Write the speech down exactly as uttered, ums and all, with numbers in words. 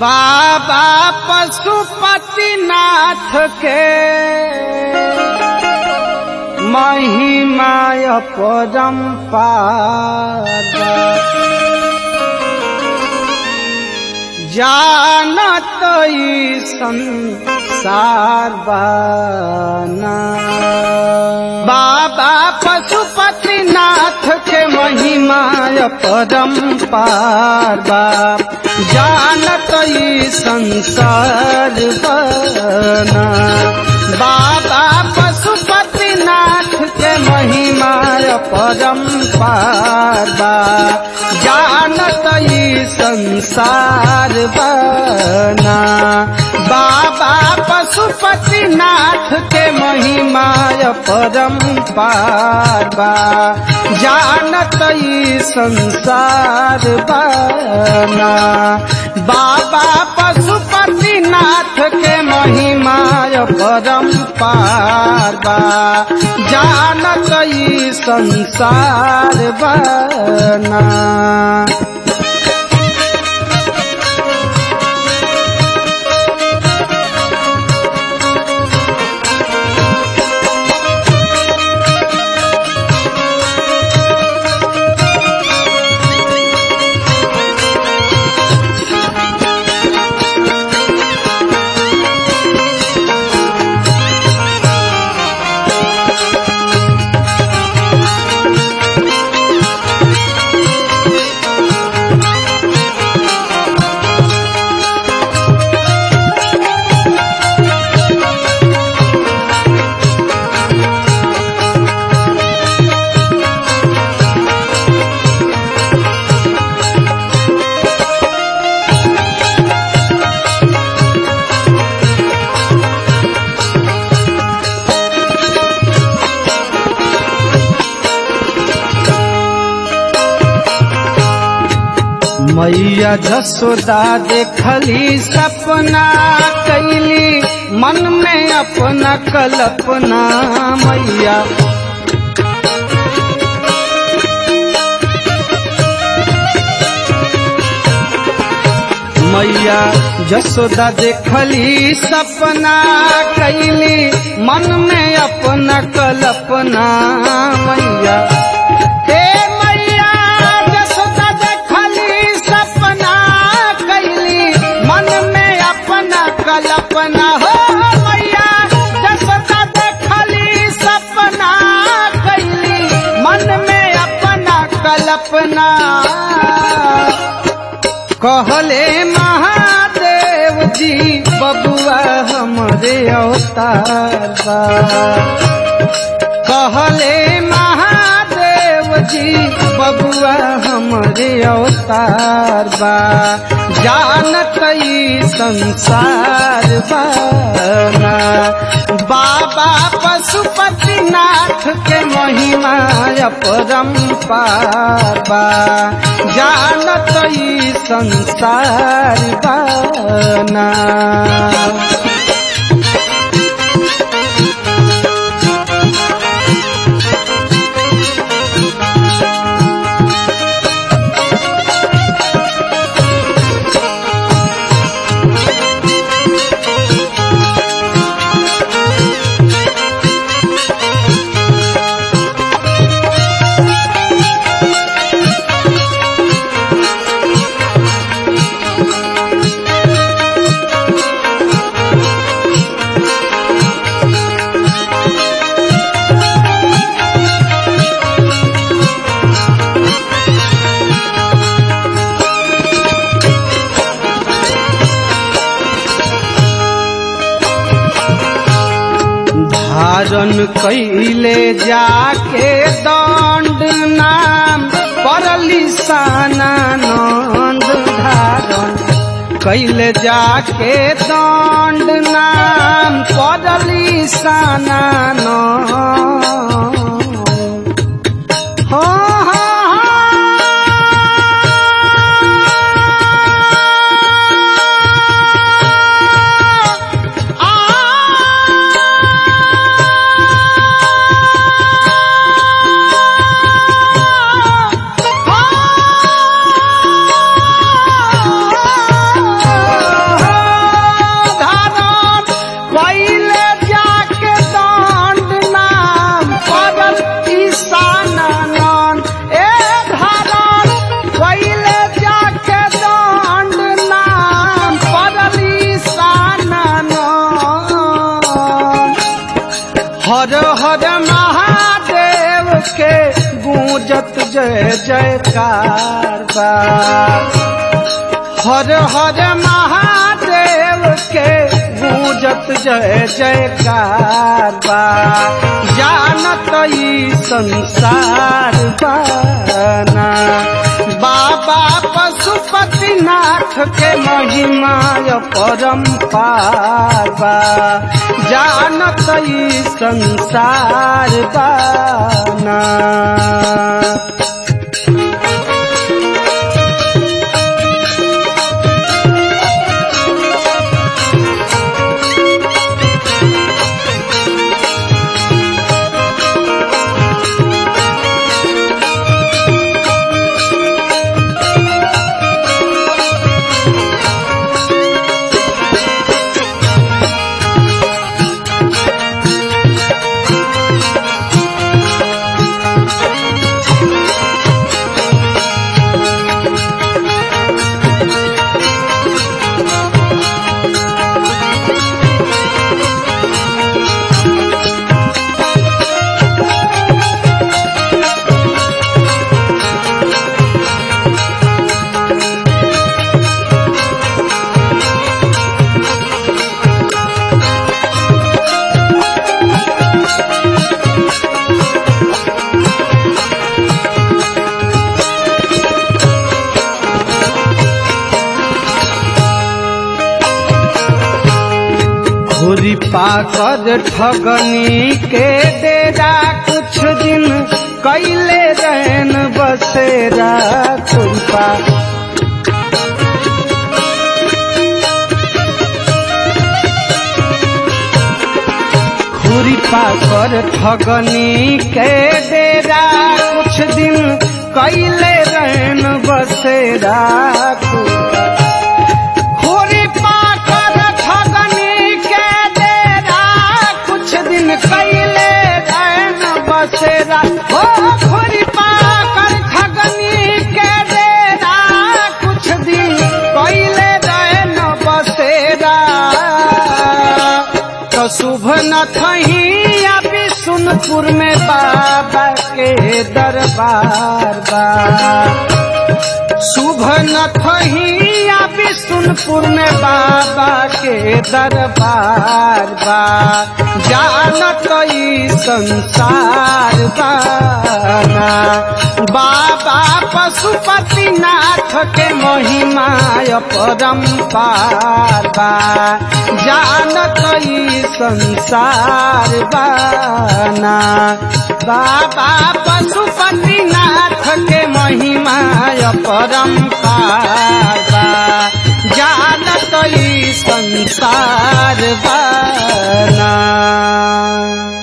बाबा पशुपतिनाथ के महिमा अपरंपार जानत ई संसार बाना। बाबा पशुपतिनाथ के महिमा अपरंपार जानत ई संसार बाना। बाबा पशुपतिनाथ के महिमा अपरंपार जानत ई संसार बना। बाबा पशुपतिनाथ के महिमा अपरंपार जानत ई संसार बना। बाबा पशुपतिनाथ के महिमा अपरंपार जानत ई संसार बना। मैया जसोदा देखली सपना कैली मन में अपना कल्पना। मैया मैया जसोदा देखली सपना कैली मन में अपना कल्पना। मैया कल्पना हो मैया जसोदा देखली सपना कैली मन में अपना कल्पना। कहले महादेव जी बबुआ हमरे अवतार बा। कहले महादेव जी बबुआ हमरे अवतार बा जानत ई संसार बना। बाबा पशुपतिनाथ के महिमा अपरंपार जानत ई संसार बना। धारण कैले जाके दंड नाम परली सानंद। धारण कैले जाके दंड नाम परली सानंद। हो के गूंजत जय जयकार बा। हर हर महादेव के गूंजत जय जयकार बा। जानत ई संसार बाना बाबा पशुपतिनाथ के महिमा परम्पार बा। जानत ई संसार बाना। घुरी पाकर ठगनी के डेरा कुछ दिन कैले रहन बसेरा। कृपा घुरी पाकर ठगनी के डेरा कुछ दिन कैले रहन बसेरा। घुरी पाकर ठगनी के डेरा कुछ दिन कैले रहन बसेरा। हो घुरी पाकर ठगनी के डेरा कुछ दिन कैले रहन बसेरा। तो शुभ न थही अभी सुनपुर में बाबा के दरबार बा। शुभ न थही अभी सुनपुर में बाबा के दरबार बा। जानत ई संसार बाना बाबा पशुपतिनाथ के महिमा परम्पार बा। जानत ई संसार बाना बाबा पशुपतिनाथ के महिमा परम्पार बा। जानत ई संसार बाना।